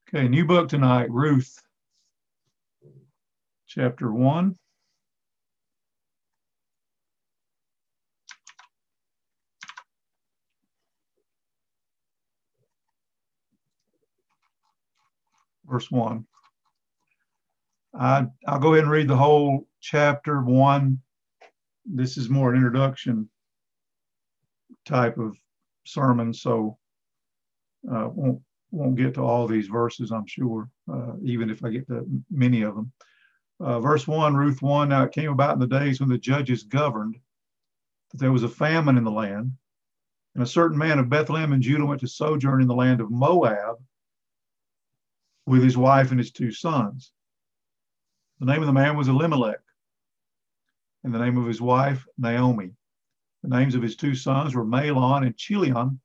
Okay, new book tonight, Ruth, chapter 1. Verse 1. I'll go ahead and read the whole chapter 1. This is more an introduction type of sermon, so won't get to all these verses, I'm sure, even if I get to many of them. Verse 1, Ruth 1, now it came about in the days when the judges governed that there was a famine in the land, and a certain man of Bethlehem in Judah went to sojourn in the land of Moab with his wife and his 2 sons. The name of the man was Elimelech, and the name of his wife, Naomi. The names of his 2 sons were Mahlon and Chilion,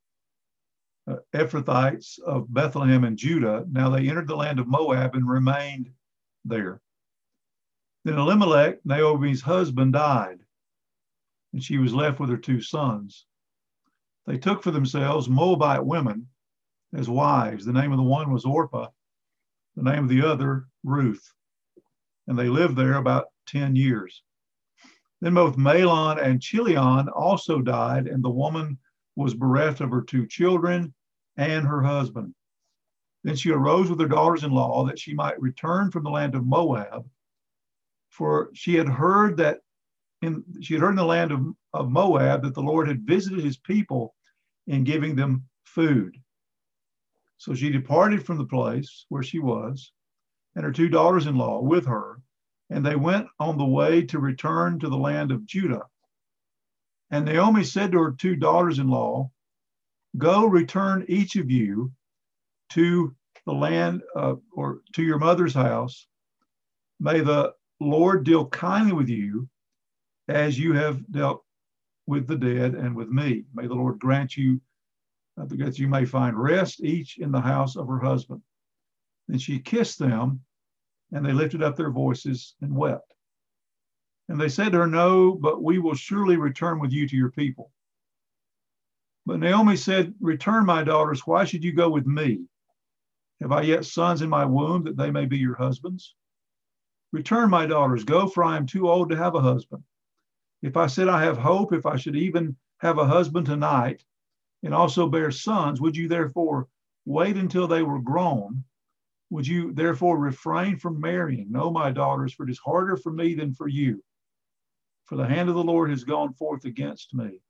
Ephrathites of Bethlehem and Judah. Now they entered the land of Moab and remained there. Then Elimelech, Naomi's husband, died, and she was left with her 2 sons. They took for themselves Moabite women as wives. The name of the one was Orpah, the name of the other, Ruth. And they lived there about 10 years. Then both Mahlon and Chilion also died, and the woman was bereft of her 2 children and her husband. Then she arose with her daughters-in-law that she might return from the land of Moab, for she had heard in the land of Moab that the Lord had visited his people in giving them food. So she departed from the place where she was, and her 2 daughters-in-law with her, and they went on the way to return to the land of Judah. And Naomi said to her 2 daughters-in-law, "Go, return each of you to the land or to your mother's house. May the Lord deal kindly with you as you have dealt with the dead and with me. May the Lord grant you that you may find rest, each in the house of her husband." Then she kissed them, and they lifted up their voices and wept. And they said to her, "No, but we will surely return with you to your people." But Naomi said, "Return, my daughters. Why should you go with me? Have I yet sons in my womb that they may be your husbands? Return, my daughters. Go, for I am too old to have a husband. If I said I have hope, if I should even have a husband tonight, and also bear sons, would you therefore wait until they were grown? Would you therefore refrain from marrying? No, my daughters, for it is harder for me than for you. For the hand of the Lord has gone forth against me."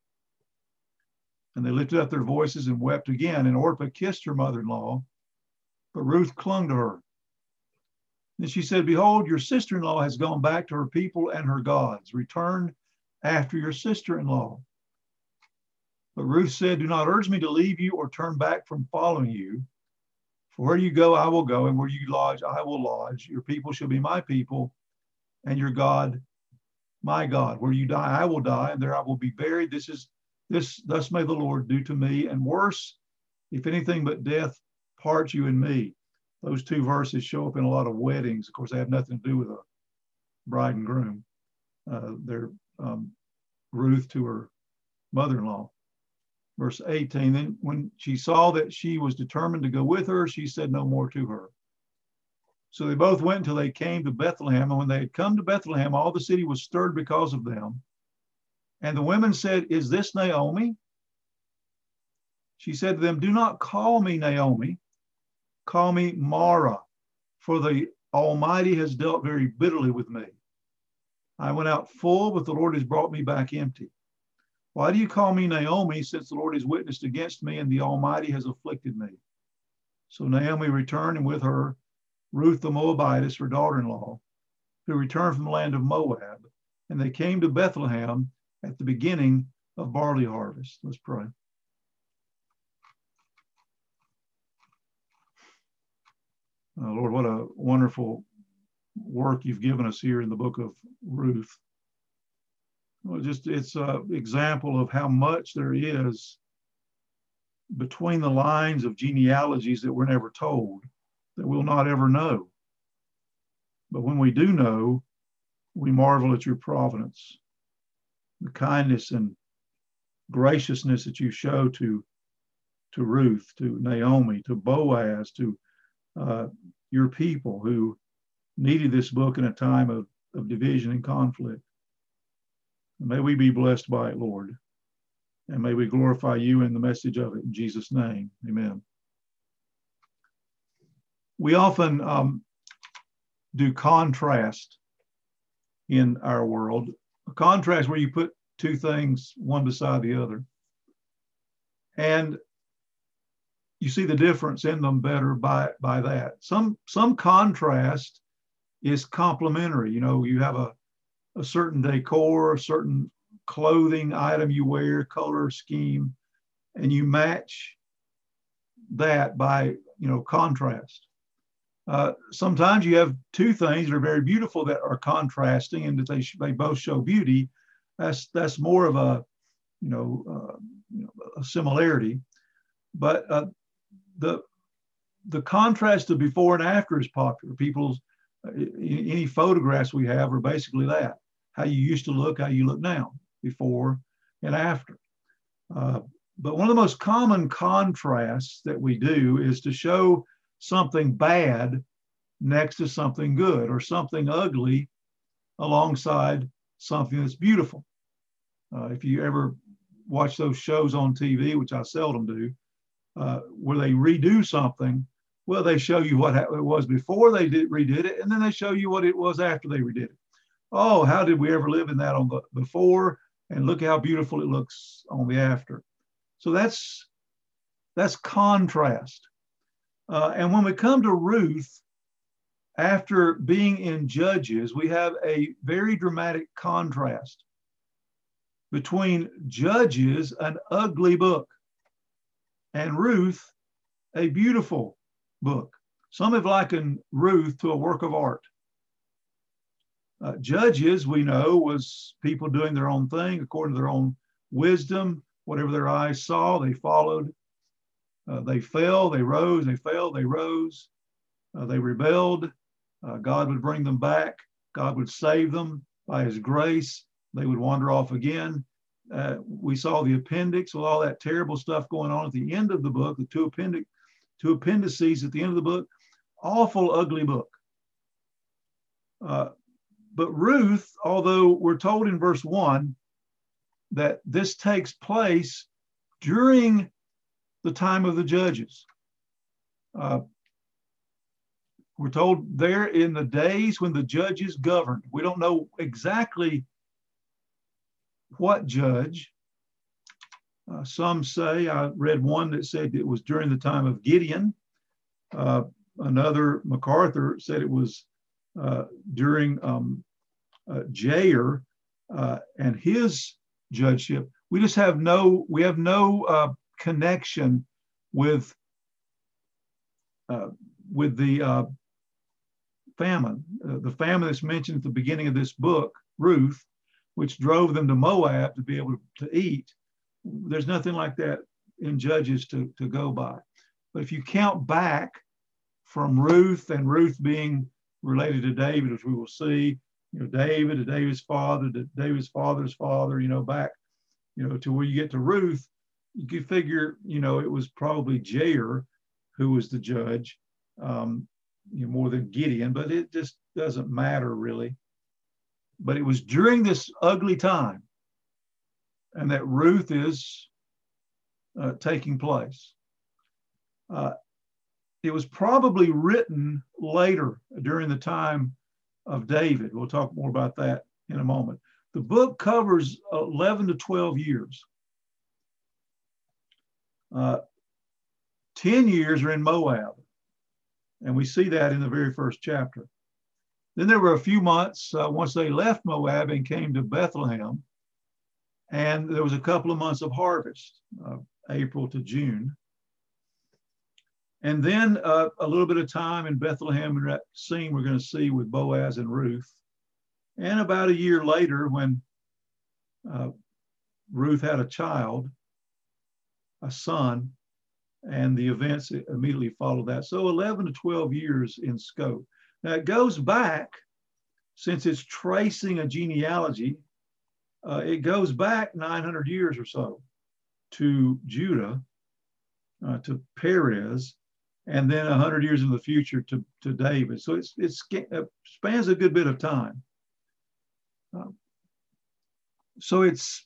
And they lifted up their voices and wept again. And Orpah kissed her mother-in-law, but Ruth clung to her. Then she said, "Behold, your sister-in-law has gone back to her people and her gods. Return after your sister-in-law." But Ruth said, "Do not urge me to leave you or turn back from following you. For where you go, I will go, and where you lodge, I will lodge. Your people shall be my people, and your God, my God. Where you die, I will die, and there I will be buried. Thus may the Lord do to me, and worse, if anything but death parts you and me." Those 2 verses show up in a lot of weddings. Of course, they have nothing to do with a bride and groom. They're Ruth to her mother-in-law. Verse 18, then when she saw that she was determined to go with her, she said no more to her. So they both went until they came to Bethlehem. And when they had come to Bethlehem, all the city was stirred because of them. And the women said, "Is this Naomi?" She said to them, "Do not call me Naomi. Call me Mara, for the Almighty has dealt very bitterly with me. I went out full, but the Lord has brought me back empty. Why do you call me Naomi, since the Lord has witnessed against me and the Almighty has afflicted me?" So Naomi returned, and with her Ruth the Moabitess, her daughter-in-law, who returned from the land of Moab. And they came to Bethlehem at the beginning of barley harvest. Let's pray. Lord, what a wonderful work you've given us here in the book of Ruth. Well, it's an example of how much there is between the lines of genealogies that we're never told, that we'll not ever know. But when we do know, we marvel at your providence, the kindness and graciousness that you show to Ruth, to Naomi, to Boaz, to your people who needed this book in a time of division and conflict. And may we be blessed by it, Lord. And may we glorify you in the message of it. In Jesus' name, amen. We often do contrast in our world. A contrast where you put two things one beside the other. And you see the difference in them better by that. Some contrast is complementary. You know, you have a certain decor, a certain clothing item you wear, color scheme, and you match that by, contrast. Sometimes you have two things that are very beautiful that are contrasting and that they both show beauty. That's more of a, a similarity. But the contrast of before and after is popular. Any photographs we have are basically that. How you used to look, how you look now, before and after. But one of the most common contrasts that we do is to show something bad next to something good, or something ugly alongside something that's beautiful. If you ever watch those shows on TV, which I seldom do, where they redo something, well, they show you what it was before they redid it, and then they show you what it was after they redid it. Oh, how did we ever live in that on the before? And look how beautiful it looks on the after. So that's contrast. And when we come to Ruth, after being in Judges, we have a very dramatic contrast between Judges, an ugly book, and Ruth, a beautiful book. Some have likened Ruth to a work of art. Judges, we know, was people doing their own thing according to their own wisdom. Whatever their eyes saw, they followed. They fell, they rose, they fell, they rose. They rebelled. God would bring them back. God would save them by his grace. They would wander off again. We saw the appendix with all that terrible stuff going on at the end of the book, the two appendices at the end of the book. Awful, ugly book. But Ruth, although we're told in verse 1 that this takes place during the time of the Judges. We're told there in the days when the judges governed. We don't know exactly what judge. Some say, I read one that said it was during the time of Gideon. Another, MacArthur, said it was during Jair and his judgeship. We have no connection with the famine. The famine that's mentioned at the beginning of this book, Ruth, which drove them to Moab to be able to eat. There's nothing like that in Judges to go by. But if you count back from Ruth, and Ruth being related to David, as we will see, David to David's father, to David's father's father, back, to where you get to Ruth, you could figure, it was probably Jair who was the judge, more than Gideon, but it just doesn't matter really. But it was during this ugly time, and that Ruth is taking place. It was probably written later during the time of David. We'll talk more about that in a moment. The book covers 11 to 12 years. 10 years are in Moab, and we see that in the very first chapter. Then there were a few months once they left Moab and came to Bethlehem, and there was a couple of months of harvest, April to June. And then a little bit of time in Bethlehem, and that scene we're going to see with Boaz and Ruth. And about a year later, when Ruth had a child, a son, and the events immediately followed that. So 11 to 12 years in scope. Now it goes back, since it's tracing a genealogy, it goes back 900 years or so to Judah, to Perez, and then 100 years in the future to David. So it spans a good bit of time. So it's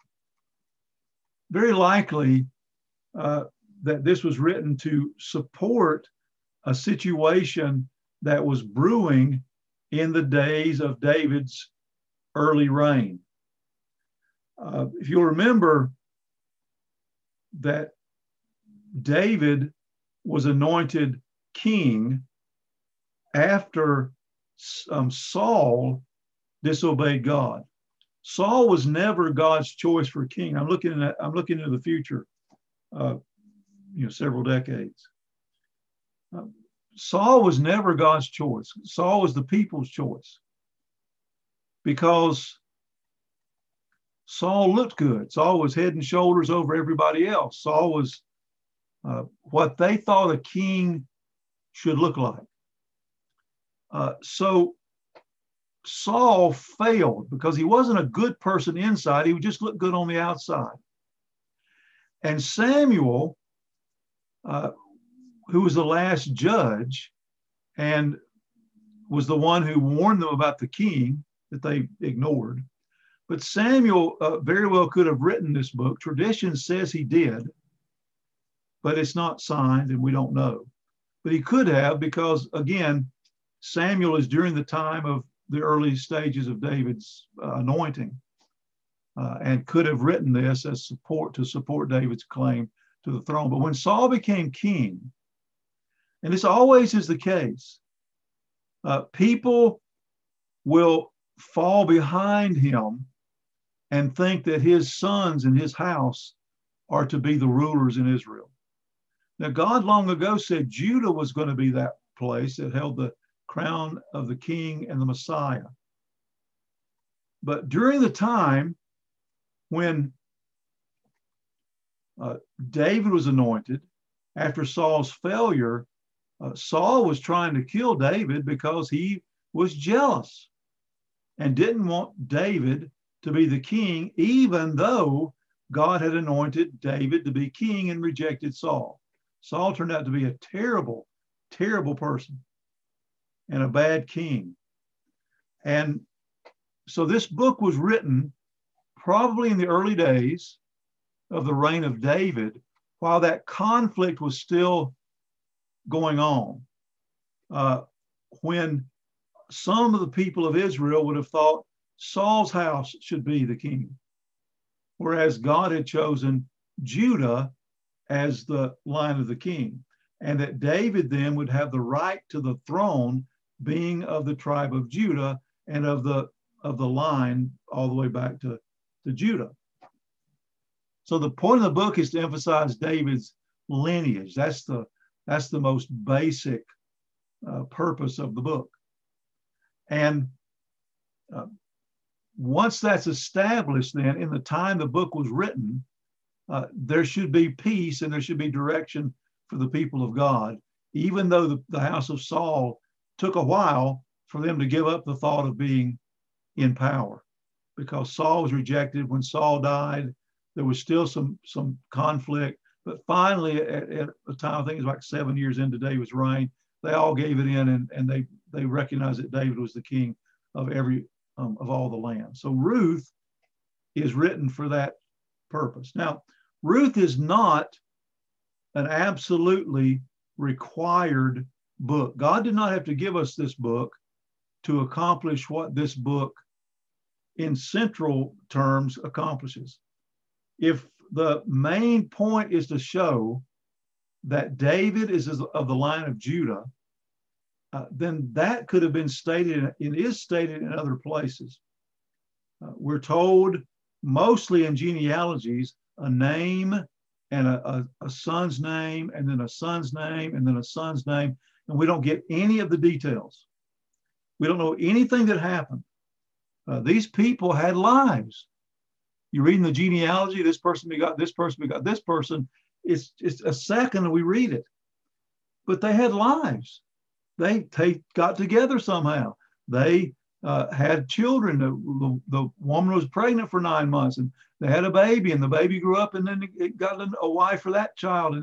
very likely that this was written to support a situation that was brewing in the days of David's early reign. If you'll remember that David was anointed king after Saul disobeyed God. Saul was never God's choice for king. I'm looking into the future, several decades. Saul was never God's choice. Saul was the people's choice because Saul looked good. Saul was head and shoulders over everybody else. Saul was what they thought a king should look like. So Saul failed because he wasn't a good person inside. He would just look good on the outside. And Samuel, who was the last judge and was the one who warned them about the king that they ignored. But Samuel very well could have written this book. Tradition says he did, but it's not signed and we don't know. But he could have because, again, Samuel is during the time of the early stages of David's anointing and could have written this as support David's claim to the throne. But when Saul became king, and this always is the case, people will fall behind him and think that his sons and his house are to be the rulers in Israel. Now, God long ago said Judah was going to be that place that held the crown of the king and the Messiah. But during the time when David was anointed, after Saul's failure, Saul was trying to kill David because he was jealous and didn't want David to be the king, even though God had anointed David to be king and rejected Saul. Saul turned out to be a terrible, terrible person and a bad king. And so this book was written probably in the early days of the reign of David, while that conflict was still going on, when some of the people of Israel would have thought Saul's house should be the king, whereas God had chosen Judah as the line of the king, and that David then would have the right to the throne, being of the tribe of Judah and of the line all the way back to Judah. So the point of the book is to emphasize David's lineage. That's the most basic purpose of the book. And once that's established, then in the time the book was written, there should be peace and there should be direction for the people of God, even though the house of Saul took a while for them to give up the thought of being in power, because Saul was rejected. When Saul died, there was still some conflict, but finally at a time, I think it was like 7 years into David's reign, they all gave it in and they recognized that David was the king of of all the land. So Ruth is written for that purpose. Now, Ruth is not an absolutely required book. God did not have to give us this book to accomplish what this book in central terms accomplishes. If the main point is to show that David is of the line of Judah, then that could have been stated, it is stated in other places. We're told mostly in genealogies, a name and a son's name, and then a son's name, and then a son's name, and we don't get any of the details. We don't know anything that happened. These people had lives. You read in the genealogy, this person begot this person begot this person. It's a second and we read it. But they had lives. They got together somehow. They had children. The woman was pregnant for 9 months and they had a baby, and the baby grew up, and then it got a wife for that child, and then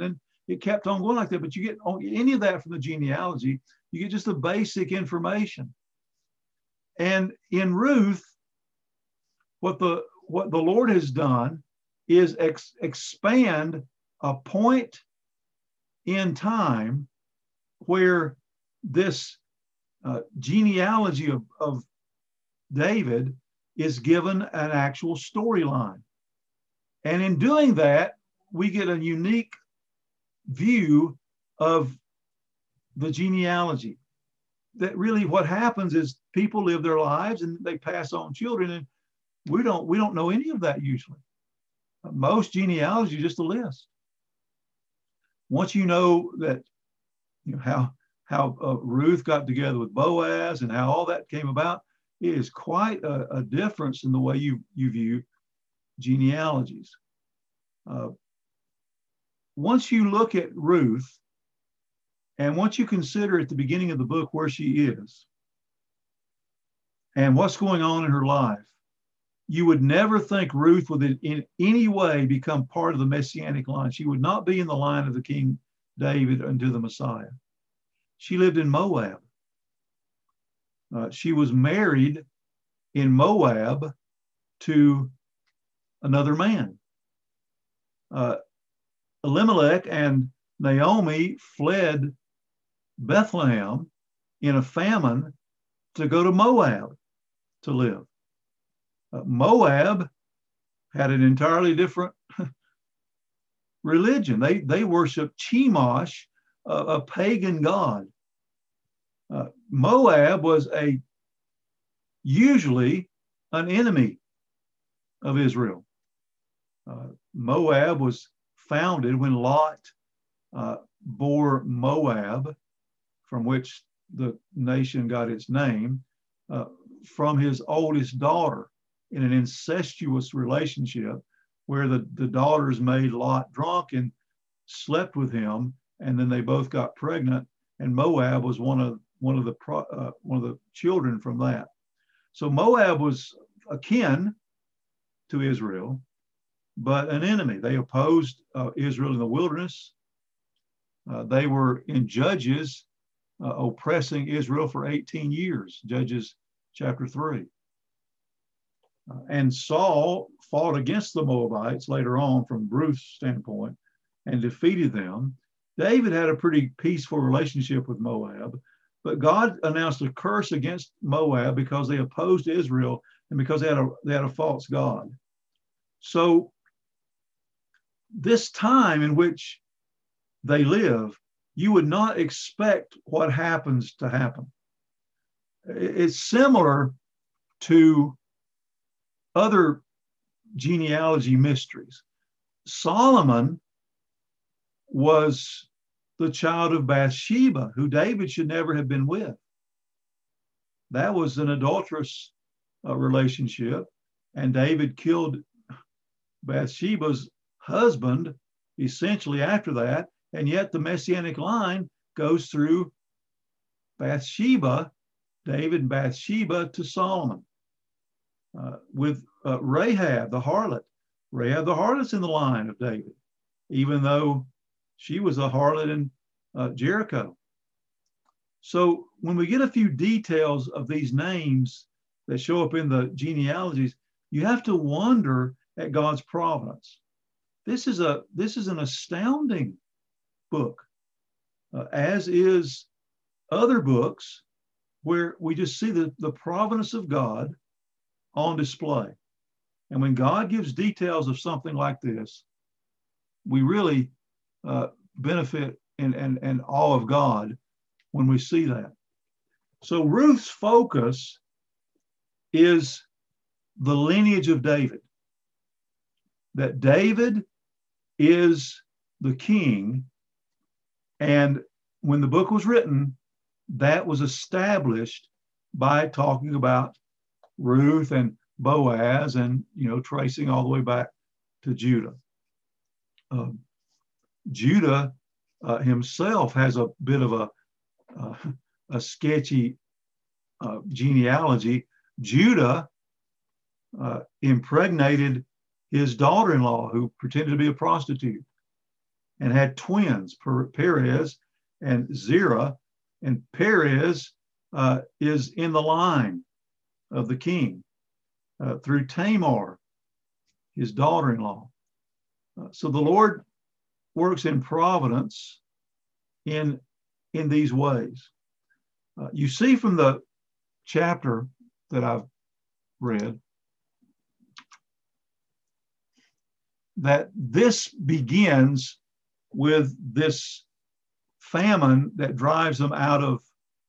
it kept on going like that. But you get any of that from the genealogy, you get just the basic information. And in Ruth, what the Lord has done is expand a point in time where this genealogy of David is given an actual storyline. And in doing that, we get a unique view of the genealogy. That really what happens is people live their lives and they pass on children, and we don't know any of that usually. Most genealogy is just a list. Once you know that, you know, how Ruth got together with Boaz and how all that came about, it is quite a difference in the way you view genealogies. Once you look at Ruth, and once you consider at the beginning of the book where she is and what's going on in her life, you would never think Ruth would in any way become part of the Messianic line. She would not be in the line of the King David unto the Messiah. She lived in Moab. She was married in Moab to another man. Elimelech and Naomi fled Bethlehem in a famine to go to Moab to live. Moab had an entirely different religion. They worshiped Chemosh, a pagan god. Moab was usually an enemy of Israel. Moab was founded when Lot bore Moab, from which the nation got its name, from his oldest daughter in an incestuous relationship where the daughters made Lot drunk and slept with him, and then they both got pregnant, and Moab was one of the children from that. So Moab was akin to Israel, but an enemy. They opposed Israel in the wilderness. They were in Judges oppressing Israel for 18 years, Judges chapter 3. And Saul fought against the Moabites later on from Ruth's standpoint and defeated them. David had a pretty peaceful relationship with Moab, but God announced a curse against Moab because they opposed Israel and because they had a false god. So this time in which they live, you would not expect what happens to happen. It's similar to other genealogy mysteries. Solomon was the child of Bathsheba, who David should never have been with. That was an adulterous relationship, and David killed Bathsheba's husband essentially after that, and yet the Messianic line goes through Bathsheba, David and Bathsheba, to Solomon. With Rahab the harlot. Rahab the harlot's in the line of David, even though she was a harlot in Jericho. So when we get a few details of these names that show up in the genealogies, you have to wonder at God's providence. This is an astounding book, as is other books where we just see the providence of God on display. And when God gives details of something like this, we really benefit and awe of God when we see that. So Ruth's focus is the lineage of David, that David is the king. And when the book was written, that was established by talking about Ruth and Boaz and, tracing all the way back to Judah. Judah himself has a bit of a sketchy genealogy. Judah impregnated his daughter-in-law, who pretended to be a prostitute. and had twins, Perez and Zerah. And Perez is in the line of the king through Tamar, his daughter-in-law. So the Lord works in providence in these ways. You see from the chapter that I've read that this begins with this famine that drives them out of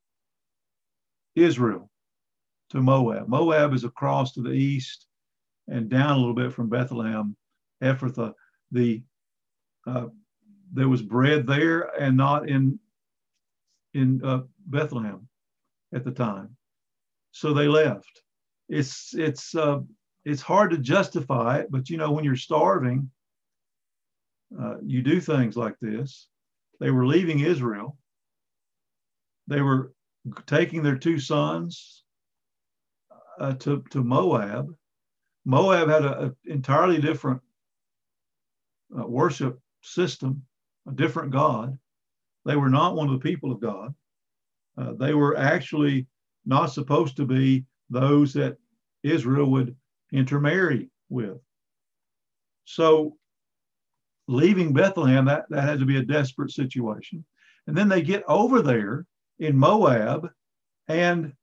Israel to Moab. Moab is across to the east and down a little bit from Bethlehem, Ephrathah. There was bread there and not in Bethlehem at the time, so they left. It's hard to justify it, but you know, when you're starving, you do things like this. They were leaving Israel. They were taking their two sons to Moab. Moab had an entirely different worship system, a different God. They were not one of the people of God. They were actually not supposed to be those that Israel would intermarry with. So leaving Bethlehem, that had to be a desperate situation. And then they get over there in Moab, and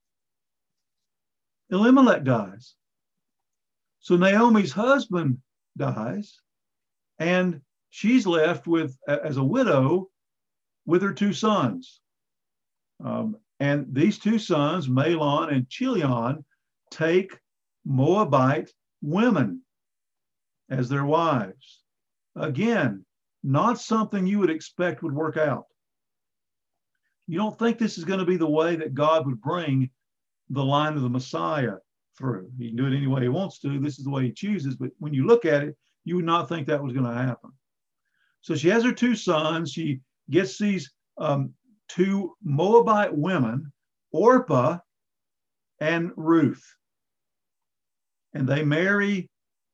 Elimelech dies. So Naomi's husband dies, and she's left with, as a widow, with her two sons. And these two sons, Mahlon and Chilion, take Moabite women as their wives. Again, not something you would expect would work out. You don't think this is going to be the way that God would bring the line of the Messiah through. He can do it any way he wants to. This is the way he chooses. But when you look at it, you would not think that was going to happen. So she has her two sons. She gets these two Moabite women, Orpah and Ruth. And they marry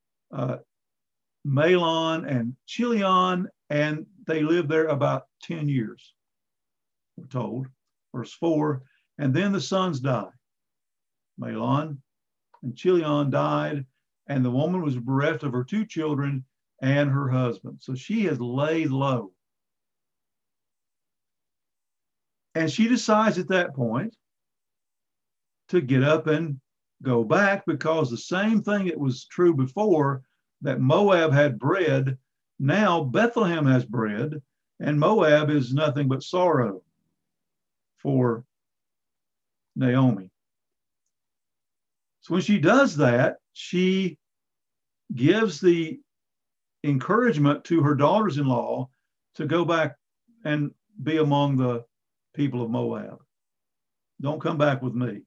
Mahlon and Chilion, and they live there about 10 years, we're told, verse 4. And then the sons die. Mahlon and Chilion died, and the woman was bereft of her two children and her husband. So she has laid low. And she decides at that point to get up and go back, because the same thing that was true before, that Moab had bread, now Bethlehem has bread, and Moab is nothing but sorrow for Naomi. So when she does that, she gives the encouragement to her daughters-in-law to go back and be among the people of Moab. Don't come back with me.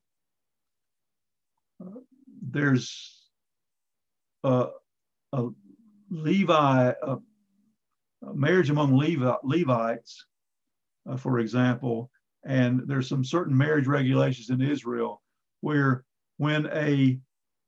There's a marriage among Levites, for example, and there's some certain marriage regulations in Israel where when a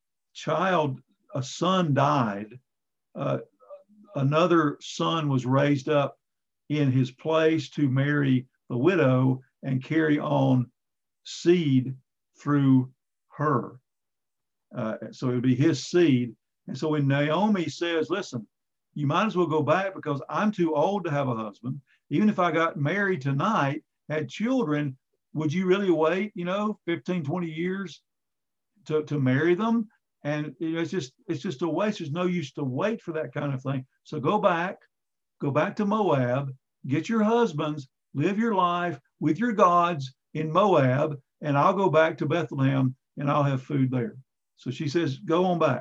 son died, another son was raised up in his place to marry the widow and carry on seed through her. So it would be his seed. And so when Naomi says, listen, you might as well go back because I'm too old to have a husband. Even if I got married tonight, had children, would you really wait, 15, 20 years to marry them? And it's just a waste. There's no use to wait for that kind of thing. So go back to Moab, get your husbands, live your life with your gods in Moab, and I'll go back to Bethlehem and I'll have food there. So she says, go on back.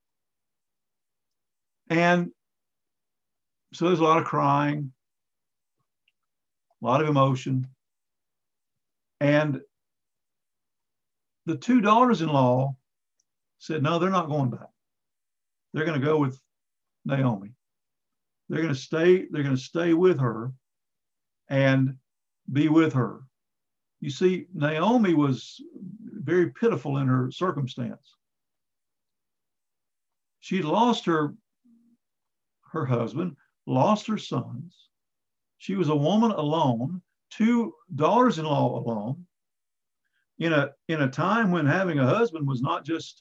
And so there's a lot of crying, a lot of emotion. And the two daughters-in-law said, no, they're not going back. They're going to go with Naomi. They're going to stay with her and be with her. You see, Naomi was very pitiful in her circumstance. She'd lost her husband, lost her sons. She was a woman alone, 2 daughters-in-law alone, in a time when having a husband was not just,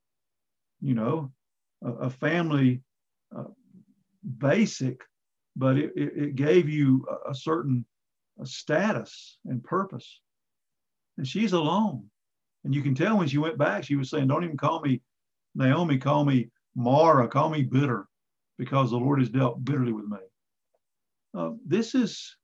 a family basic, but it gave you a certain status and purpose. And she's alone. And you can tell when she went back, she was saying, don't even call me Naomi, call me Mara, call me bitter, because the Lord has dealt bitterly with me. This is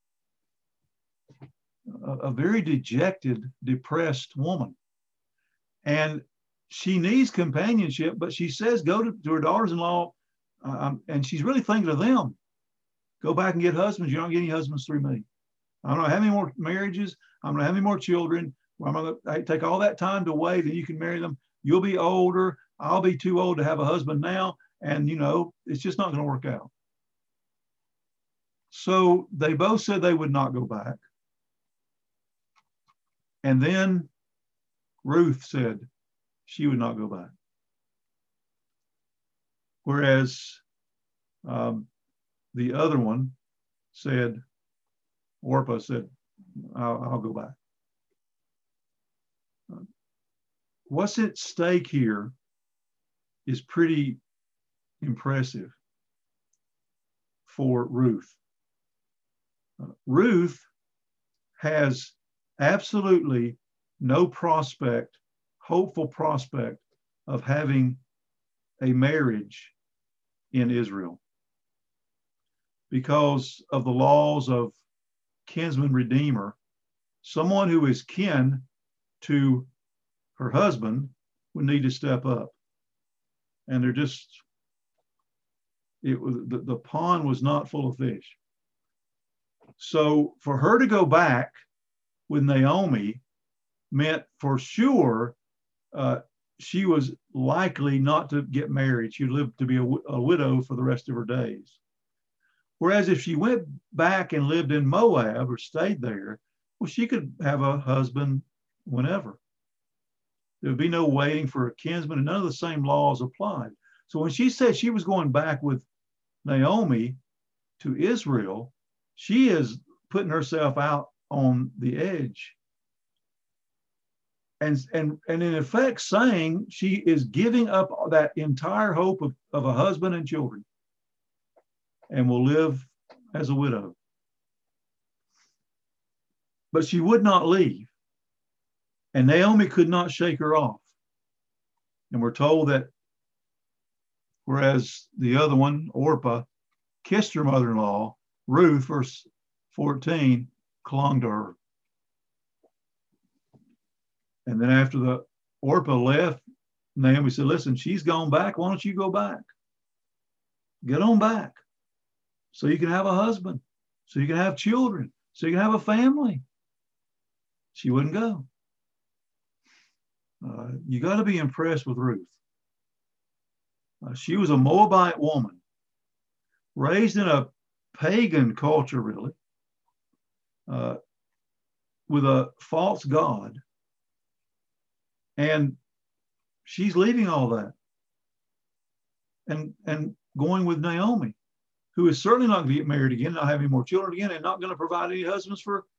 a very dejected, depressed woman. And she needs companionship, but she says, go to her daughters-in-law, and she's really thinking of them. Go back and get husbands. You're not getting husbands through me. I'm not having more marriages. I'm not having more children. I'm going to take all that time to wait, and you can marry them. You'll be older. I'll be too old to have a husband now. And, it's just not going to work out. So they both said they would not go back. And then Ruth said she would not go back. Whereas the other one said, Orpah said, I'll go back. What's at stake here is pretty impressive for Ruth. Ruth has absolutely no hopeful prospect of having a marriage in Israel because of the laws of kinsman redeemer. Someone who is kin to her husband would need to step up. And the pond was not full of fish. So for her to go back with Naomi meant for sure she was likely not to get married. She'd live to be a widow for the rest of her days. Whereas if she went back and lived in Moab or stayed there, well, she could have a husband whenever. There would be no waiting for a kinsman, and none of the same laws applied. So when she said she was going back with Naomi to Israel, she is putting herself out on the edge. And in effect saying she is giving up that entire hope of a husband and children and will live as a widow. But she would not leave. And Naomi could not shake her off. And we're told that whereas the other one, Orpah, kissed her mother-in-law, Ruth, verse 14, clung to her. And then after the Orpah left, Naomi said, listen, she's gone back. Why don't you go back? Get on back so you can have a husband, so you can have children, so you can have a family. She wouldn't go. You got to be impressed with Ruth. She was a Moabite woman, raised in a pagan culture, really, with a false god. And she's leaving all that and going with Naomi, who is certainly not going to get married again, not have any more children again, and not going to provide any husbands for